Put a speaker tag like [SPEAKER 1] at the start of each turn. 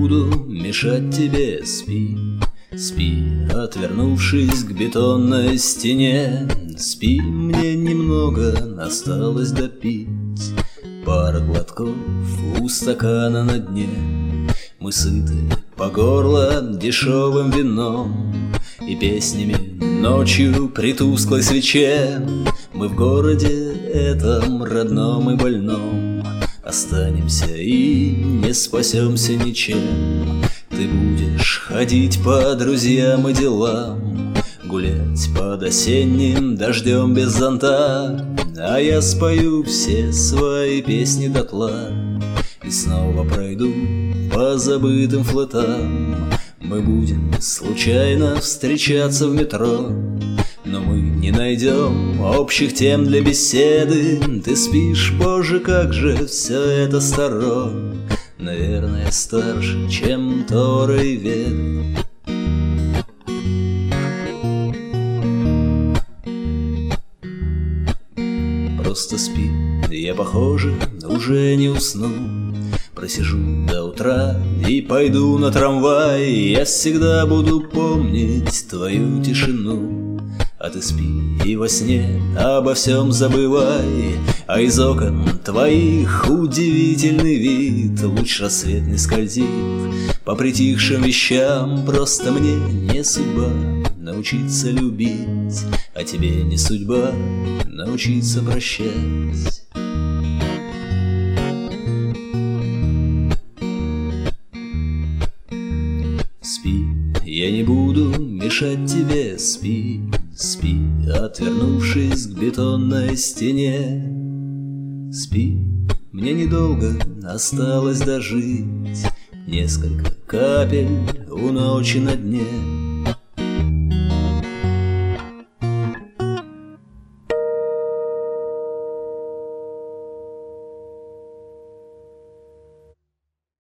[SPEAKER 1] буду мешать тебе, спи. Спи, отвернувшись к бетонной стене. Спи, мне немного осталось допить. Пара глотков у стакана на дне. Мы сыты по горло дешевым вином и песнями ночью при тусклой свече. Мы в городе этом родном и больном останемся и не спасемся ничем. Ты будешь ходить по друзьям и делам, гулять под осенним дождем без зонта, а я спою все свои песни дотла и снова пройду по забытым флотам. Мы будем случайно встречаться в метро, но мы не найдем общих тем для беседы. Ты спишь, боже, как же все это старо, наверное, старше, чем Тора и Веда. Просто спи, я, похоже, уже не усну. Просижу до утра и пойду на трамвай. Я всегда буду помнить твою тишину. А ты спи и во сне обо всем забывай, а из окон твоих удивительный вид. Луч рассветный скользит по притихшим вещам. Просто мне не судьба научиться любить, а тебе не судьба научиться прощать. Спи, я не буду мешать тебе, спи. Спи, отвернувшись к бетонной стене. Спи, мне недолго осталось дожить, несколько капель у ночи на дне.